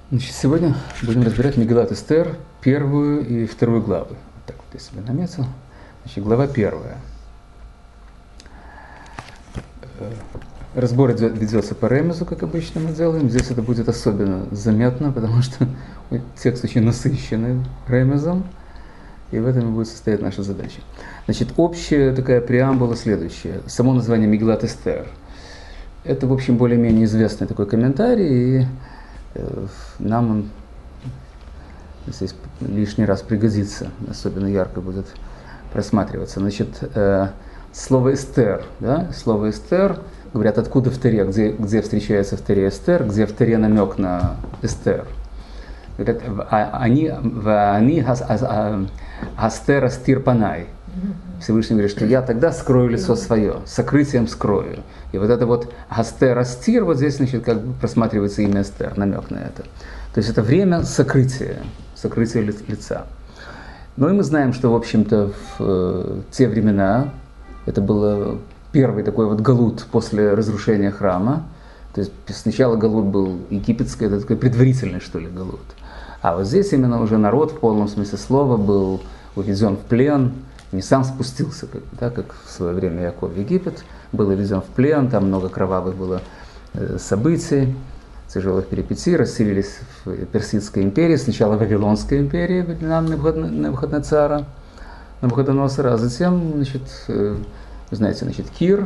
Значит, сегодня будем разбирать Мегилат Эстер, первую и вторую главы. Вот так вот я себе наметил. Значит, глава первая. Разбор ведется по ремезу, как обычно мы делаем. Здесь это будет особенно заметно, потому что текст очень насыщенный ремезом, и в этом и будет состоять наша задача. Значит, общая такая преамбула следующая. Само название Мегилат Эстер. Это, в общем, более-менее известный такой комментарий, и нам он здесь лишний раз пригодится, особенно ярко будет просматриваться. Значит, слово «эстер», да? Слово «эстер», говорят, откуда в Торе, где встречается в Торе «эстер», где в Торе намек на «эстер». Говорят, они «астер астир панай». Всевышний говорит, что я тогда скрою лицо свое, сокрытием скрою. И вот это вот «астер астир», вот здесь, значит, как бы просматривается имя «эстер», намек на это. То есть это время сокрытия лица. Ну и мы знаем, что, в общем-то, в те времена это было первый такой вот галут после разрушения храма. То есть сначала галут был египетский, это такой предварительный, что ли, галут. А вот здесь именно уже народ в полном смысле слова был увезен в плен, не сам спустился, как в свое время Яков в Египет, был увезен в плен, там много кровавых было событий, тяжелых перипетий, расселились в Персидской империи, сначала Вавилонской империи, времена Навуходоносора, а затем, значит, вы знаете, значит, Кир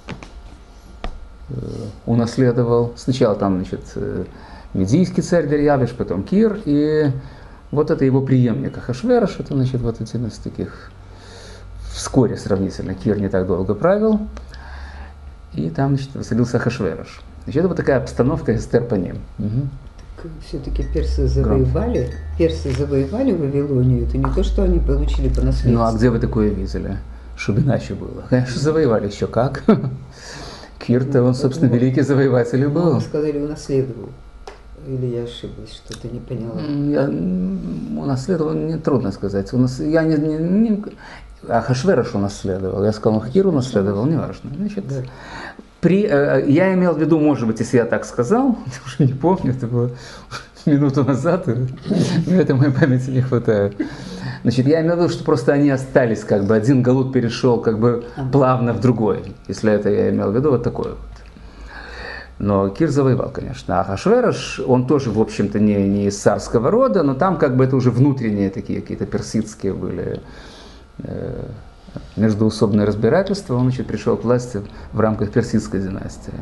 унаследовал, сначала там, значит, медийский царь Дарьявиш, потом Кир, и вот это его преемник Ахашверош, это, значит, вот один из таких, вскоре сравнительно, Кир не так долго правил, и там, значит, воцарился Ахашверош. Значит, это вот такая обстановка Эстер по ним. Угу. Все-таки персы завоевали Вавилонию, это не то, что они получили по наследству. Ну а где вы такое видели? Чтобы иначе было. Конечно, завоевали еще как. Кир-то, он, собственно, великий завоеватель и был. Вы сказали, унаследовал. Или я ошиблась, что-то не поняла? Унаследовал, не трудно сказать. Я не Ахашверош унаследовал. Я сказал, Кир унаследовал, неважно. Значит, да. Я имел в виду, может быть, если я так сказал, уже не помню, это было минуту назад, но это моей памяти не хватает. Значит, я имел в виду, что просто они остались, как бы один галут перешел как бы плавно в другой. Если это я имел в виду, вот такое вот. Но Кир завоевал, конечно. А Ахашверош, он тоже, в общем-то, не из царского рода, но там как бы это уже внутренние такие какие-то персидские были междоусобные разбирательства. Он, значит, пришел к власти в рамках персидской династии.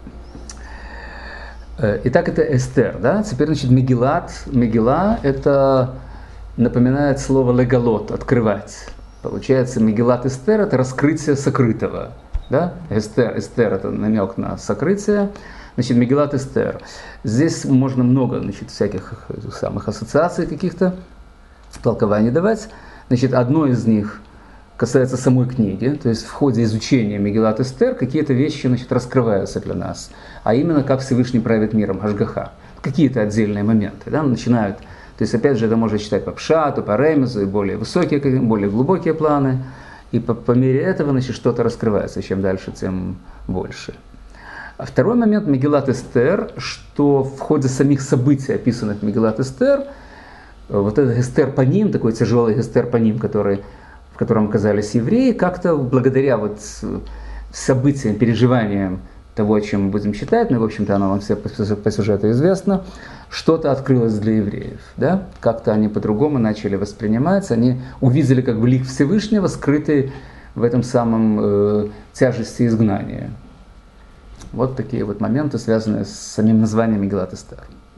Итак, это Эстер, да? Теперь, значит, Мегила, это напоминает слово легалот, открывать. Получается, Мегилат Эстер – это раскрытие сокрытого. Да? Эстер это намек на сокрытие. Значит, Мегилат Эстер. Здесь можно много, значит, всяких самых ассоциаций каких-то, толкований давать. Значит, одно из них касается самой книги, то есть в ходе изучения Мегилат Эстер какие-то вещи, значит, раскрываются для нас, а именно как Всевышний правит миром, Ашгаха. Какие-то отдельные моменты, да, начинают, то есть опять же это можно читать по пшату, по ремезу, и более высокие, более глубокие планы, и по мере этого, значит, что-то раскрывается, чем дальше, тем больше. А второй момент Мегилат Эстер, что в ходе самих событий, описанных в Мегилат Эстер, вот этот Эстер Паним, такой тяжелый Эстер Паним, в котором оказались евреи, как-то благодаря вот событиям, переживаниям того, о чем мы будем читать, ну, в общем-то, оно вам все по сюжету известно, что-то открылось для евреев, да? Как-то они по-другому начали воспринимать, они увидели как бы лик Всевышнего, скрытый в этом самом тяжести изгнания. Вот такие вот моменты, связанные с самим названием Мегилат Эстер.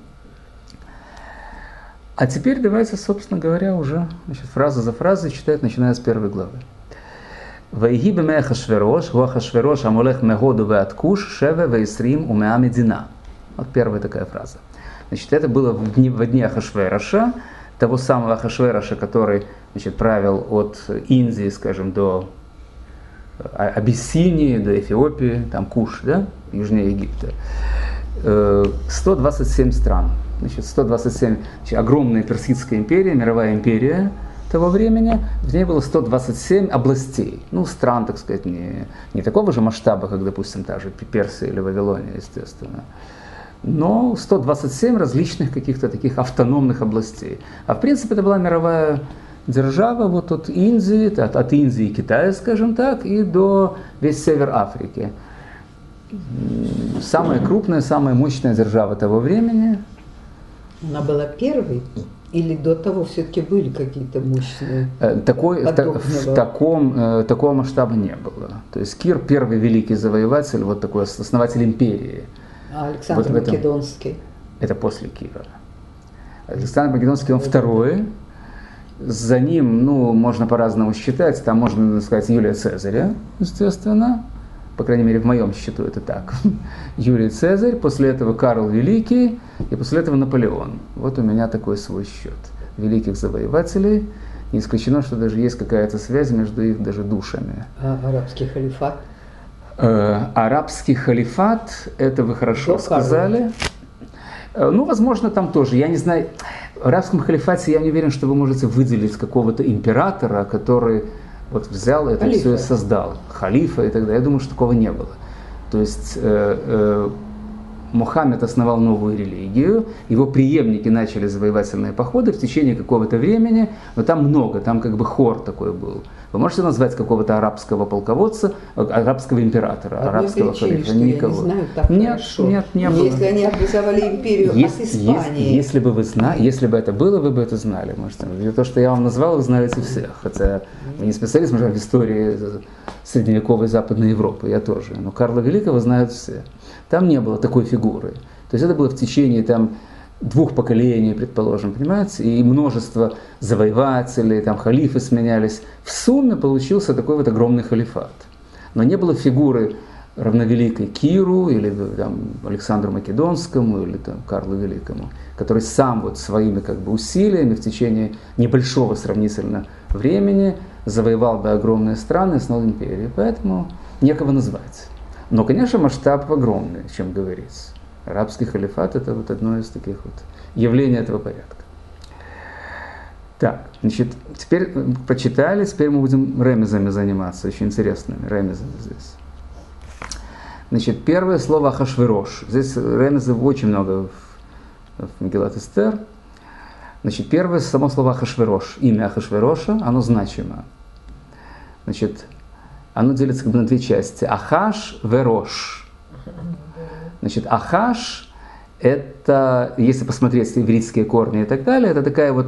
А теперь давайте, собственно говоря, уже, значит, фраза за фразой читать, начиная с первой главы. «Ваиги бемея Ахашверош, гу Ахашверош амолех мегоду веаткуш, шеве веисрим умеа медина». Вот первая такая фраза. Значит, это было в дни Ахашвероша, того самого Ахашвероша, который, значит, правил от Индии, скажем, до Абиссинии, до Эфиопии, там Куш, да, южнее Египта. 127 стран. Значит, 127, огромная Персидская империя, мировая империя того времени, в ней было 127 областей, ну, стран, так сказать, не такого же масштаба, как, допустим, та же Персия или Вавилония, естественно. но 127 различных каких-то таких автономных областей. А в принципе это была мировая держава вот от Индии, от Индии и Китая, скажем так, и до весь север Африки. Самая крупная, самая мощная держава того времени. Она была первой? Или до того все-таки были какие-то мощные? Такого масштаба не было. То есть Кир первый великий завоеватель, вот такой основатель империи. А Александр Македонский? Это после Кира. Александр Македонский, он второй. За ним, ну, можно по-разному считать. Там можно сказать Юлия Цезаря, естественно. По крайней мере, в моем счету это так. Юлий Цезарь, после этого Карл Великий, и после этого Наполеон. Вот у меня такой свой счет великих завоевателей. Не исключено, что даже есть какая-то связь между их даже душами. А арабский халифат? Арабский халифат, это вы хорошо сказали. Ну, возможно, там тоже. Я не знаю, в арабском халифате я не уверен, что вы можете выделить какого-то императора, который вот взял это халифа. Все и создал. Халифа и так далее. Я думаю, что такого не было. То есть Мухаммед основал новую религию, его преемники начали завоевательные походы в течение какого-то времени, но там много, там как бы хор такой был. Вы можете назвать какого-то арабского полководца, арабского императора, арабского халифа? Никого. Я не знаю, так нет, не было. Если они образовали империю от Испании. Если бы вы знали, если бы это было, вы бы это знали. Может, то, что я вам назвал, вы знаете всех. Хотя вы не специалист, может, в истории средневековой Западной Европы, я тоже. Но Карла Великого знают все. Там не было такой фигуры. То есть это было в течение там 2 поколений, предположим, понимаете, и множество завоевателей, там халифы сменялись. В сумме получился такой вот огромный халифат. Но не было фигуры равновеликой Киру или там, Александру Македонскому или там, Карлу Великому, который сам вот своими как бы усилиями в течение небольшого сравнительно времени завоевал бы огромные страны, основал империю. Поэтому некого назвать. Но, конечно, масштаб огромный, чем говорится. Арабский халифат – это вот одно из таких вот явлений этого порядка. Так, значит, теперь почитали, теперь мы будем ремезами заниматься, очень интересными ремезами здесь. Значит, первое слово Ахашверош. Здесь ремезов очень много в Мегилат Эстер. Значит, первое само слово Ахашверош. Имя Ахашвероша, оно значимо. Значит, оно делится как бы на 2 части. Ахаш, Верош. Значит, Ахаш – это, если посмотреть еврейские корни и так далее, это такая вот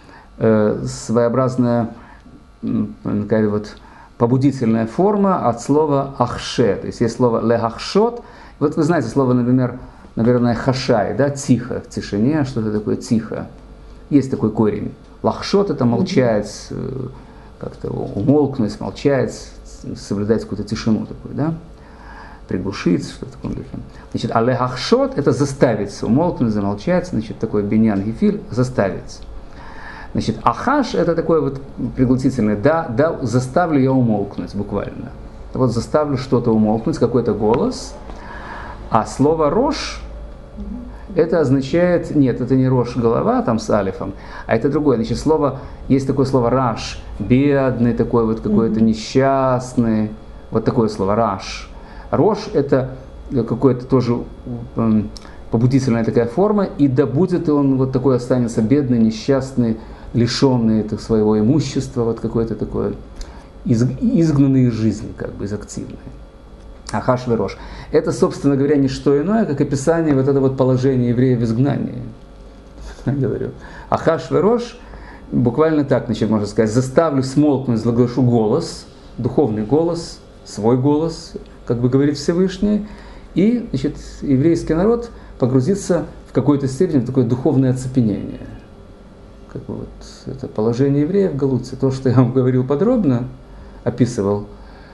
своеобразная такая вот побудительная форма от слова ахше. То есть есть слово лехахшот. Вот вы знаете слово, например, наверное, хашай, да, тихо, в тишине, что-то такое тихо. Есть такой корень. Лахшот – это молчать, как-то умолкнуть, молчать, соблюдать какую-то тишину такую, да, приглушить, что-то такое. Значит, а лехахшот – это заставить, умолкнуть, замолчать, значит, такой биньян гефиль, заставить. Значит, ахаш – это такое вот пригласительное, да, заставлю я умолкнуть, буквально. Вот заставлю что-то умолкнуть, какой-то голос. А слово рош – это означает, нет, это не рош голова там с алифом, а это другое. Значит, есть такое слово раш, бедный такой вот какой-то несчастный, вот такое слово раш. Рош – это какое-то тоже побудительная такая форма, и да будет он вот такой останется бедный, несчастный, лишенный своего имущества, вот какой-то такой изгнанный из жизни, как бы из активной. Ахаш Верош. Это, собственно говоря, не что иное, как описание вот этого вот положения евреев в изгнании. Я говорю. Ахаш Верош, буквально так, значит, можно сказать, заставлю смолкнуть, заглашу голос, духовный голос, свой голос, как бы говорит Всевышний, и, значит, еврейский народ погрузится в какой-то степени в такое духовное оцепенение. Как бы вот это положение евреев в Галуте, то, что я вам говорил подробно, описывал,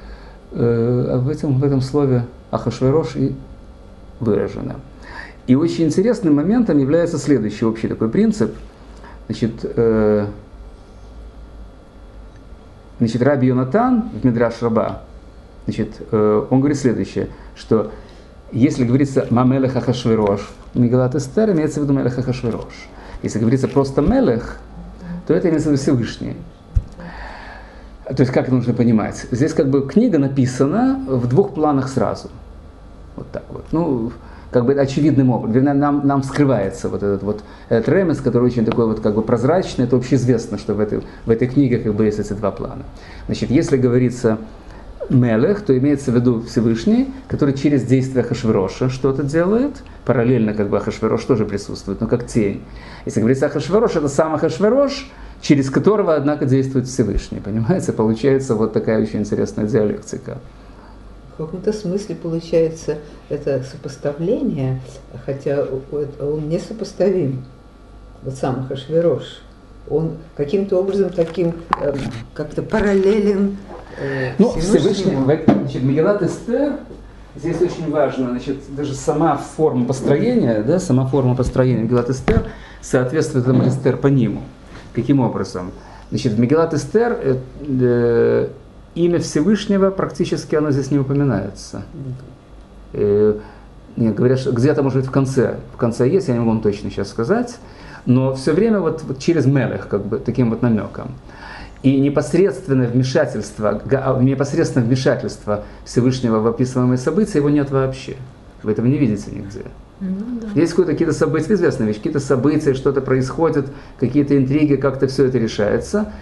в этом слове Ахашверош и выражено. И очень интересным моментом является следующий общий такой принцип. Значит, Раби Йонатан в Мидраш Раба, значит, он говорит следующее, что если говорится «Мамелех Ахашверош», в Мегилат Эстер имеется в виду «Мелех Ахашверош». Если говорится просто «Мелех», то это имеется в виду Всевышний. То есть как это нужно понимать? Здесь как бы книга написана в 2 планах сразу. Вот так вот. Ну, как бы очевидным образом. Нам вскрывается вот этот ремес, который очень такой вот как бы прозрачный. Это общеизвестно, что в этой книге как бы есть эти два плана. Значит, если говорится Мелех, то имеется в виду Всевышний, который через действие Ахашвероша что-то делает. Параллельно как бы Ахашверош тоже присутствует, но как тень. Если говорится Ахашверош, это сам Ахашверош, через которого, однако, действует Всевышний. Понимаете? Получается вот такая очень интересная диалектика. В каком-то смысле получается это сопоставление, хотя он не сопоставим. Вот сам Ахашверош, он каким-то образом таким как-то параллелен Всевышнему. Значит, Мегилат Эстер, здесь очень важно, значит, даже сама форма построения, да, сама форма построения Мегилат Эстер соответствует этому Эстер по ниму. Каким образом? Значит, в Мегилат Эстер имя Всевышнего практически оно здесь не упоминается. Нет, говорят, что где-то, может быть, в конце есть, я не могу вам точно сейчас сказать, но все время вот через Мелех, как бы таким вот намеком. И непосредственное вмешательство Всевышнего в описываемые события его нет вообще. Вы этого не видите нигде. Есть какие-то события, известные вещи, какие-то события, что-то происходит, какие-то интриги, как-то все это решается.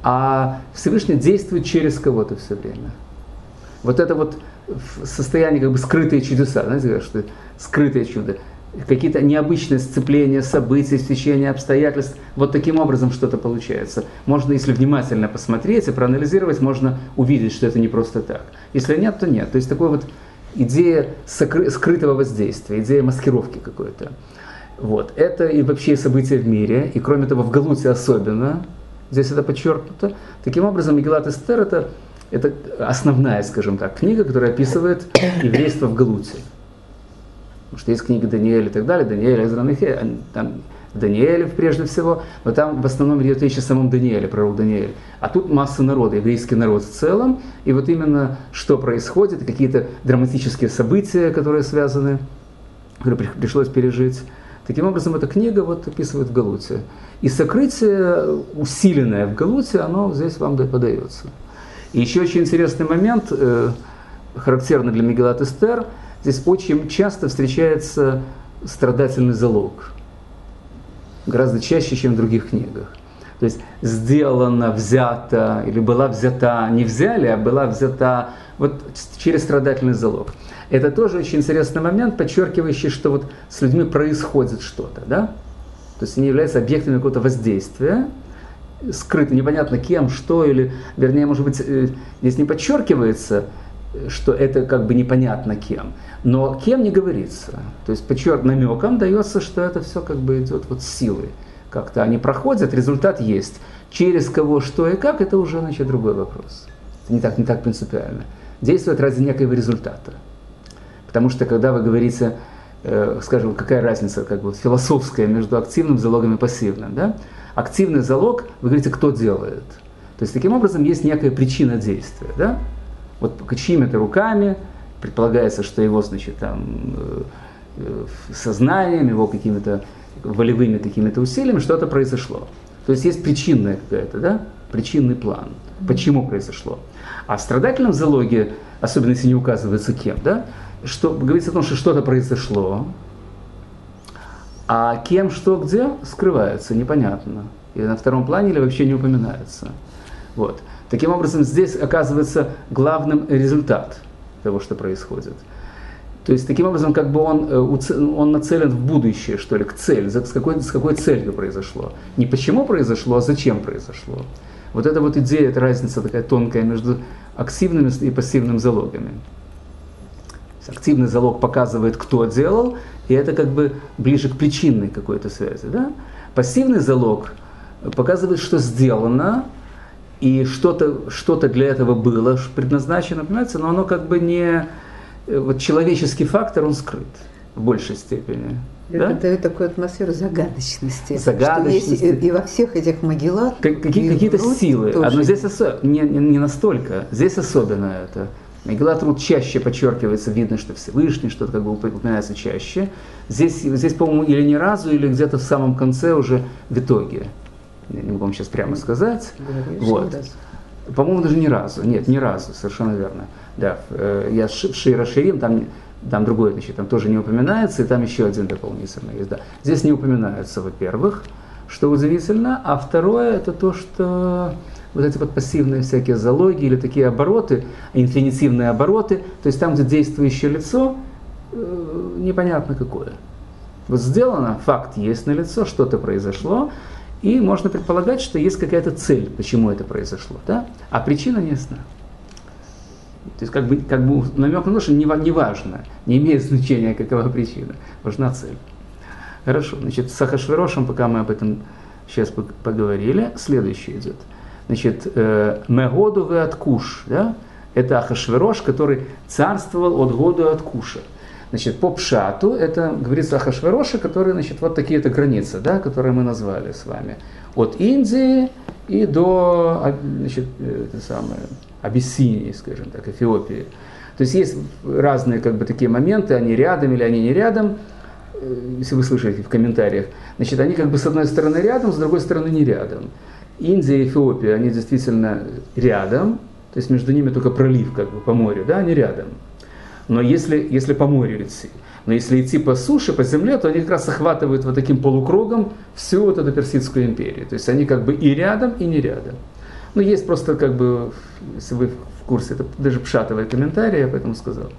А Всевышний действует через кого-то все время. Вот это вот состояние как бы скрытые чудеса, знаете, что скрытые чудо, какие-то необычные сцепления событий, стечения обстоятельств, вот таким образом что-то получается. Можно, если внимательно посмотреть и проанализировать, можно увидеть, что это не просто так. Если нет, то нет. То есть такой вот идея скрытого воздействия, идея маскировки какой-то. Вот. Это и вообще события в мире, и кроме того в Галуте особенно, здесь это подчеркнуто. Таким образом, Мегилат Эстер это основная, скажем так, книга, которая описывает еврейство в Галуте. Потому что есть книга Даниэля и так далее, Даниэль, Эзра, Нехемия, там Даниэль прежде всего, но там в основном идет речь о самом Даниэле, пророк Даниэль. А тут масса народа, еврейский народ в целом, и вот именно что происходит, какие-то драматические события, которые связаны, которые пришлось пережить. Таким образом, эта книга вот описывает в Галуте. И сокрытие, усиленное в Галуте, оно здесь вам подается. И еще очень интересный момент, характерный для Мегилат Эстер, здесь очень часто встречается страдательный залог. Гораздо чаще, чем в других книгах. То есть сделано, взято, или была взята, не взяли, а была взята вот через страдательный залог. Это тоже очень интересный момент, подчеркивающий, что вот с людьми происходит что-то, да? То есть они являются объектами какого-то воздействия, скрыто, непонятно кем, что, или, вернее, может быть, здесь не подчеркивается, что это как бы непонятно кем, но кем не говорится. То есть намеком дается, что это все как бы идет вот с силой. Как-то они проходят, результат есть. Через кого, что и как, это уже, значит, другой вопрос. Это не так принципиально. Действует ради некоего результата. Потому что когда вы говорите, скажем, какая разница как бы философская между активным залогом и пассивным, да? Активный залог, вы говорите, кто делает. То есть таким образом есть некая причина действия, да? Вот чьими-то руками, предполагается, что его, значит, там, сознанием, его какими-то волевыми какими-то усилиями что-то произошло. То есть есть причинная какая-то, да? Причинный план. Почему произошло. А в страдательном залоге, особенно если не указывается кем, да? Что говорится о том, что что-то произошло, а кем, что, где скрывается, непонятно. И на втором плане или вообще не упоминается. Вот. Таким образом, здесь оказывается главным результат того, что происходит. То есть, таким образом, как бы он нацелен в будущее, что ли, к цели, с какой целью произошло. Не почему произошло, а зачем произошло. Вот эта вот идея, эта разница такая тонкая между активными и пассивными залогами. Активный залог показывает, кто делал, и это как бы ближе к причинной какой-то связи. Да? Пассивный залог показывает, что сделано, и что-то для этого было предназначено, понимаете, но оно как бы не... Вот человеческий фактор, он скрыт в большей степени. Это дает такую атмосферу загадочности. Загадочности. Что есть и во всех этих могилах... Какие-то силы. Но здесь не настолько. Здесь особенно это. Мегилат Рут чаще подчеркивается, видно, что Всевышний, что-то как бы упоминается чаще. Здесь, по-моему, или ни разу, или где-то в самом конце уже в итоге. Я не могу вам сейчас прямо сказать. Вот. По-моему, даже ни разу. Нет, ни разу, совершенно верно. Да, я в Шира Ширим, там там другое, значит, там тоже не упоминается, и там еще один дополнительный есть, да. Здесь не упоминается, во-первых, что удивительно, а второе, это то, что вот эти вот пассивные всякие залоги или такие обороты, инфинитивные обороты, то есть там, где действующее лицо, непонятно какое. Вот сделано, факт есть налицо, что-то произошло, и можно предполагать, что есть какая-то цель, почему это произошло, да? А причина не ясна. То есть как бы намек на то, что не важно, не имеет значения, какова причина, важна цель. Хорошо, значит, с Ахашверошем, пока мы об этом сейчас поговорили, следующее идет. Значит, Мегоду ве от Куш, да? Это Ахашверош, который царствовал от года от Куша. Значит, по Пшату это говорится о Ахашвероше, который, значит, вот такие-то границы, да, которые мы назвали с вами. От Индии и до, значит, это самое, Абиссинии, скажем так, Эфиопии. То есть есть разные как бы такие моменты, они рядом или они не рядом, если вы слышите в комментариях. Значит, они как бы с одной стороны рядом, с другой стороны не рядом. Индия и Эфиопия, они действительно рядом, то есть между ними только пролив как бы по морю, да, они рядом. Но если по морю идти, но если идти по суше, по земле, то они как раз охватывают вот таким полукругом всю вот эту Персидскую империю. То есть они как бы и рядом, и не рядом. Ну, есть просто как бы, если вы в курсе, это даже пшатовые комментарии, я поэтому сказал.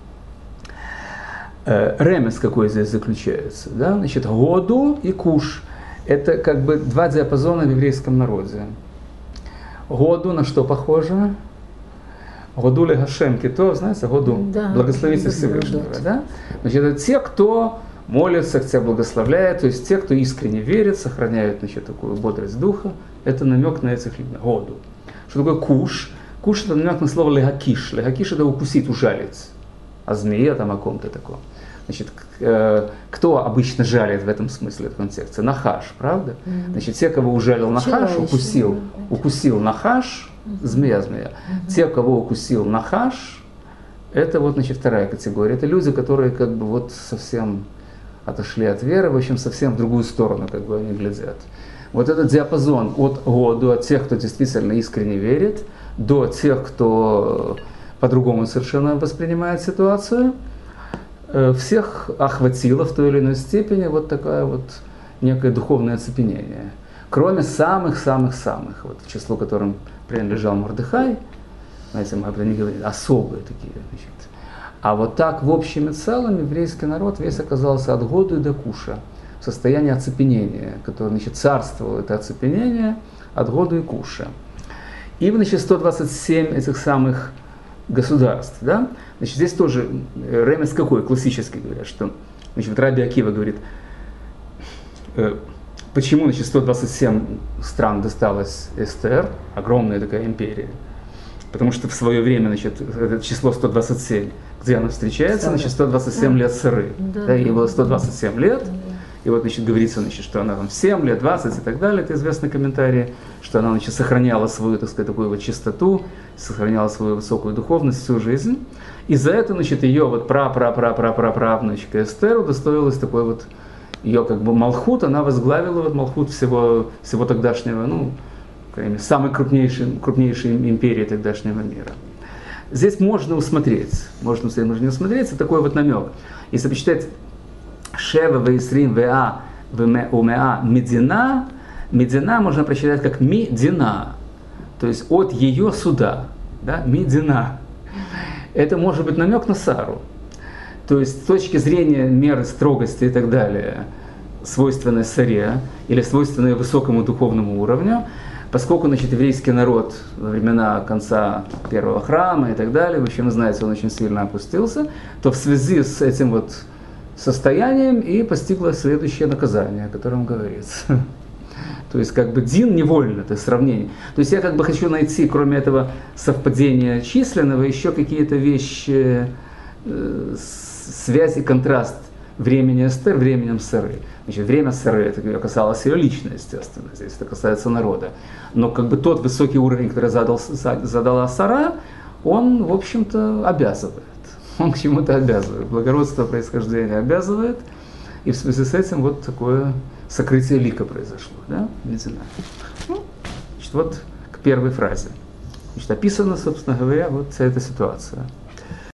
Ремес какой здесь заключается, да? Значит, Году и Куш – это как бы два диапазона в еврейском народе. Году на что похоже? Году ли Гашем Кито, знаете, Году, да, благословите Всевышнего, да? Значит, это те, кто молится, тебя благословляет, то есть те, кто искренне верит, сохраняют, значит, такую бодрость духа, это намек на этих людей, Году. Что такое Куш? Куш – это намек на слово легакиш. Легакиш – это укусить, ужалить. О змее, там, о ком-то таком. Значит, кто обычно жалит в этом смысле, в контексте? Нахаш, правда? Значит, те, кого ужалил Нахаш, укусил Нахаш, змея. Те, кого укусил Нахаш, это вот, значит, вторая категория. Это люди, которые как бы вот совсем отошли от веры, в общем, совсем в другую сторону как бы они глядят. Вот этот диапазон от Году, от тех, кто действительно искренне верит, до тех, кто по-другому совершенно воспринимает ситуацию, всех охватило в той или иной степени вот такое вот некое духовное оцепенение. Кроме самых-самых-самых, вот, в число которым принадлежал Мордехай, знаете, мы об этом не говорили, особые такие, значит. А вот так в общем и целом еврейский народ весь оказался от Году и до Куша в состоянии оцепенения, которое, значит, царствовало это оцепенение от Году и Куша. И, значит, 127 этих самых государств, да? Значит, здесь тоже ремес какой, классический говорят, что, значит, Раби Акива говорит, почему, значит, 127 стран досталось Эстер, огромная такая империя, потому что в свое время, значит, это число 127, где оно встречается, значит, 127 лет Сары, да, ей было 127 лет, и вот, значит, говорится, значит, что она там 7 лет, 20 и так далее, это известные комментарии, что она, значит, сохраняла свою, так сказать, такую вот чистоту, сохраняла свою высокую духовность всю жизнь. И за это, значит, ее вот правнучка Эстер удостоилась такой вот, ее как бы Малхут, она возглавила вот Малхут всего тогдашнего, ну, самой крупнейшей империи тогдашнего мира. Здесь можно усмотреть, это такой вот намек. Если почитать Шева вейсрим веа умеа медина, медина можно прочитать как мидина, то есть от ее суда, да, мидина. Это может быть намек на Сару. То есть с точки зрения меры строгости и так далее, свойственной Саре или свойственной высокому духовному уровню, поскольку, значит, еврейский народ во времена конца первого храма и так далее, в общем, знаете, он очень сильно опустился, то в связи с этим вот состоянием и постигло следующее наказание, о котором говорится. То есть как бы дин невольно, это сравнение. То есть я как бы хочу найти, кроме этого совпадения численного, еще какие-то вещи, связь и контраст времени Эстер, временем Сары. Значит, время Сары, это касалось ее лично, естественно, здесь это касается народа. Но как бы тот высокий уровень, который задала Сара, он, в общем-то, обязывает. Он к чему-то обязывает. Благородство происхождения обязывает. И в связи с этим вот такое сокрытие лика произошло. Да? Значит, вот к первой фразе. Значит, описана, собственно говоря, вот вся эта ситуация.